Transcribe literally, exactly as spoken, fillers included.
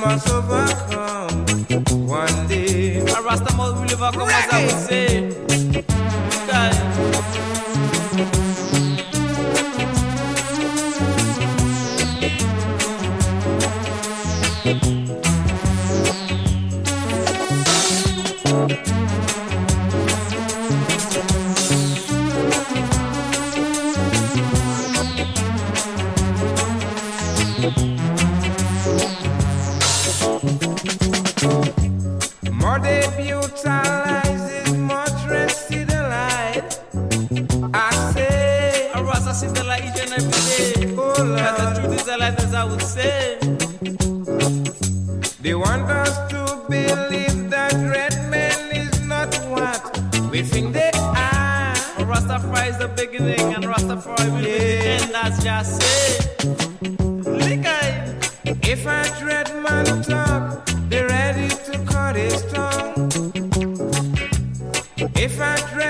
must overcome one day. A Rasta must will overcome, as I would say. God. More they brutalizes, more stress to the light. I say, A Rasta see the light each and every day. oh But the Lord, truth is the light, as I would say. they want us to believe that red man is not what we think they are. A Rastafari is the beginning, and Rastafari will be the end, as just say. Lick eye. If a dread man talk, they ready to cut his tongue. If a dread